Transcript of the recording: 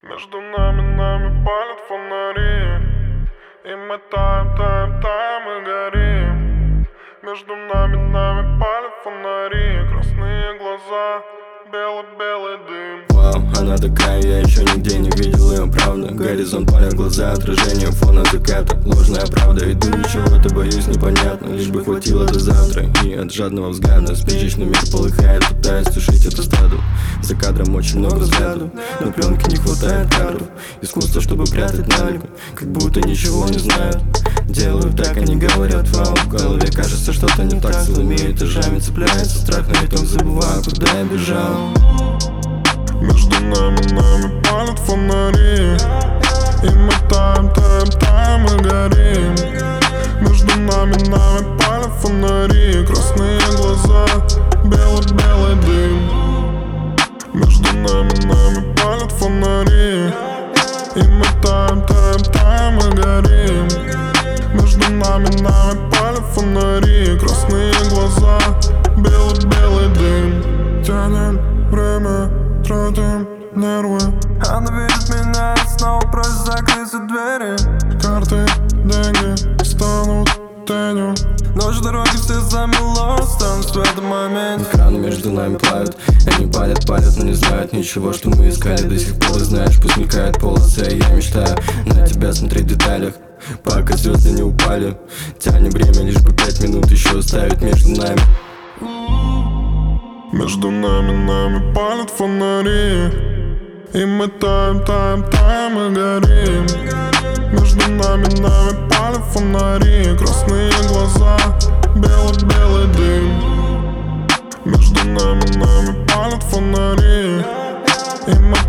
Между нами палят фонари, и мы таем и горим. Между нами палят фонари, красные глаза, белый дым. Вау, она такая, я еще нигде не видел ее, правда. Горизонт палят глаза, отражение фона заката. Ложная правда, иду, ничего-то боюсь, непонятно. Лишь бы хватило до завтра, и от жадного взгляда спичечный мир полыхает, пытаясь тушить эту стаду. За кадром очень много взглядов, на пленке не хватает кадров. Искусство, чтобы прятать налику, как будто ничего не знают. Делают так, они говорят, вау. В голове кажется, что-то не так, целыми этажами цепляется страх, но я так забываю, куда я бежал. Между нами палят фонари, и мы таем и горим. Между нами палят фонари, красные глаза, белый дым. Между нами палят фонари, и мы таем и горим. Между нами палят фонари, красные глаза, белый дым. Тянем время, тратим нервы. Она видит меня и снова просит закрыть все двери. Карты, деньги станут тенью. Ночь дороги все замело, станут в этом моменте. Экраны между нами плавают, они палят, но не знают ничего, что мы искали до сих пор. И знаешь, пусть мелькают полосы, а я мечтаю на тебя смотреть в деталях, пока звезды не упали. Тянем время, лишь бы 5 минут еще оставить между нами. Между нами палят фонари, и мы таем и горим. Между нами палят фонари, красные глаза, белый дым. Между нами палят фонари, и мы